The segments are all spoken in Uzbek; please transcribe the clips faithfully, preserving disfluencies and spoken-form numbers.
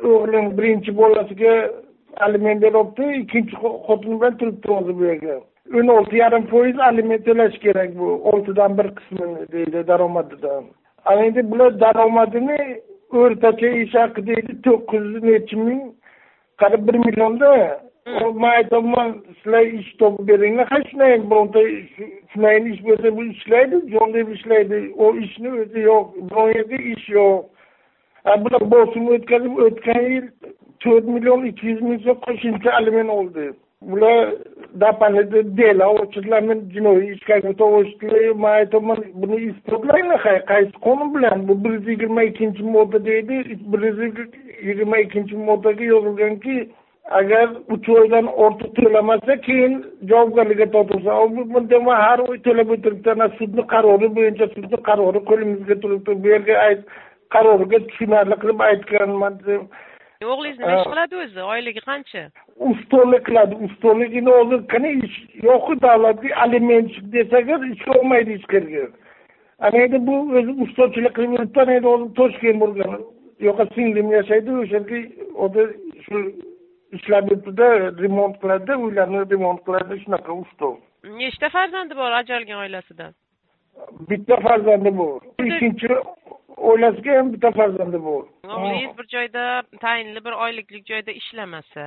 o'g'lim birinchi bolasiga aliment beryapti, ikkinchi xotini bilan turibdi hozir bu yerga. o'n olti yarim foiz aliment to'lash kerak bu, oltidan bir qismini deydi daromadidan. Ana endi bular daromadini o'rtacha ish haqi deydi to'qqiz yuz necha ming, qarib bir millionda. Men aytaman, sizlar ish topib beringlar, hech nima bironta shunday ish bo'lsa bu ishlaydi, jon deb ishlaydi. O ishni o'zi yo'q, biron yerda ish yo'q. Bular bosim o'tkazib o'tgan yil to'rt million ikki yuz ming so'm qo'shimcha aliment oldi. Bular dapanida dela ochilgan jinoiy ishga o'tishdilar. Men aytaman, buni isbotlanglar, qaysi qonun bilan? Bu bir yuz yigirma ikkinchi modda deydi. bir yuz yigirma ikkinchi moddaga yozilganki, agar uch oydan ortiq to'lamasa, keyin javobgarlikka tortilsa. Bunda har oy to'lab o'tiribdi. Sudning qarori bo'yicha sudning qarori qo'limizga turibdi. Bu yerga ayt qaroriga tushunarli qilib aytganman. O'g'lingiz nima ish qiladi o'zi? Oyligi qancha? Ustalik qiladi. Ustaligini hozir qani ish yo'q, davlatga aliment desaga ish olmaydi ichkariga. Ana endi bu o'zi ustachilik qilib yuribdi. Endi hozir Toshkent bo'lgan. Yo'qsa singlim yashaydi, o'sha yerga hozir shu ishlab yuribdi-da, remont qiladi, uylarni remont qiladi, shunaqa usta. Nechta farzandi bor ajralgan oilasidan? Bitta farzandi bor. Ikkinchi oilasiga ham bitta farzandi bor. O'g'lingiz bir joyda tayinli bir oyliklik joyda ishlamasa.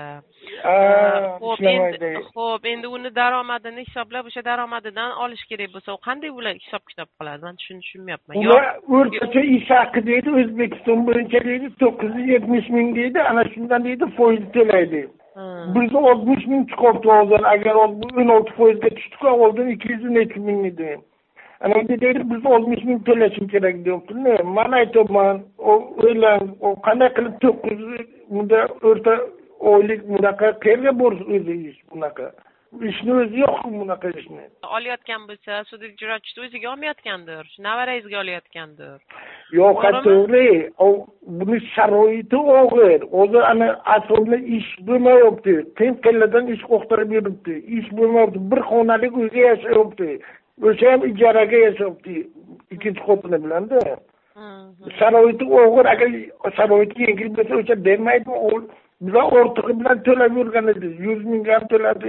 Xo'p, endi xo'p, endi uni daromadini hisoblab, o'sha daromadidan olish kerak bo'lsa, u qanday ular hisob-kitob qiladi? Men shuni tushunmayapman. Ular o'rtacha ish haqi deydi, O'zbekiston bo'yicha deydi, to'qqiz yuz yetmish ming deydi, ana shundan deydi foiz to'laydi. bir yuz oltmish ming chiqibdi hozir, agar o'n olti foizga tushdi, oldin ikki yuz necha ming edi. Ana endi deydi, biz oltmish ming to'lashim kerak deyapti-da. Men aytaman, o o'ylan, o qanday qilib to'qqiz bunda o'rta oylik bunaqa qayerga borsa o'zi ish bunaqa. Ishni o'zi yo'q bunaqa ishni. Olayotgan bo'lsa, sud ijrochisi o'ziga olmayotgandir, nevarangizga olayotgandir. Yo'q, to'g'ri. O buni sharoiti og'ir. Hozir ana aslida ish bo'lmayapti. Qiyinqillardan ish qo'xtirib yuribdi. Ish bo'lmayapti. Bir xonalik uyga yashayapti. O'sha ham ijaraga yashayapti, ikkinchi xotini bilan-da. Sharoiti og'ir, agar sharoiti yengil bo'lsa, o'sha bermaydi. Bizlar ortig'i bilan to'lab yurgan edi, yuz ming ham to'ladi.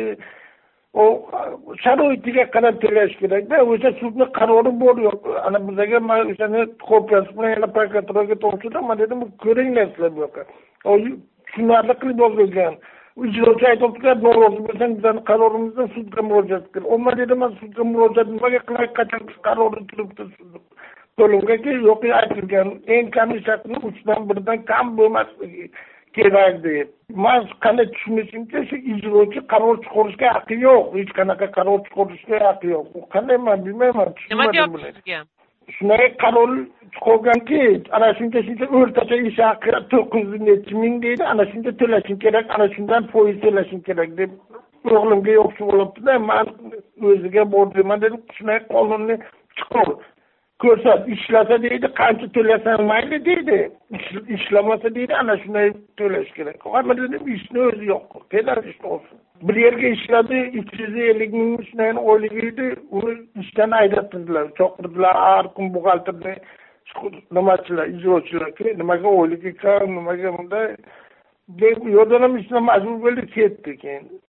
O sharoitiga qarab to'lash kerak-da. O'sha sudning qarori bor yo'q. Ana bizga men o'shani kopiyasi bilan yana prokuraturaga topshirdim. Men dedim, ko'ringlar sizlar bu yoqqa. O tushunarli qilib yozilgan. Ijrochi aytibdi, norozi bo'lsang bizning qarorimizdan sudga murojaat qil. Omma dedim, men sudga murojaat nimaga qilay, qachon qarori turibdi sud. To'lovga yo'q aytilgan, eng kam shartni uchdan birdan kam bo'lmasligi kerak deb. Men qanday tushunishimcha, shu ijrochi qaror chiqarishga haqqi yo'q, hech qanaqa qaror chiqarishga haqqi yo'q. U qanday men bilmayman. Nima deyapsiz sizga? Shunday qaror chiqarganki, ana shuncha shuncha o'rtacha ish haqi to'qqiz yuz necha ming deydi, ana shuncha to'lashing kerak, ana shundan foiz to'lashing kerak deb o'g'limga yo'qchi bo'libdi-da. Men o'ziga bordim, men dedim, shunday qonunni chiqar. Ko'rsat, ishlasa deydi, qancha to'lasan mayli deydi. Ishlamasa deydi, ana shunday to'lash kerak. Men dedim, ishni o'zi yo'q. Qanday ish olsin? Bir yerga ishladi, uch yuz ellik ming shunday oyligi edi, uni ishdan haydatdilar, chaqirdilar, har kun buxgalterni nimachilar, ijrochilar, nimaga oyligi kam, nimaga bunday deb yo'ldan ham ishdan majbur bo'ldi, ketdi keyin.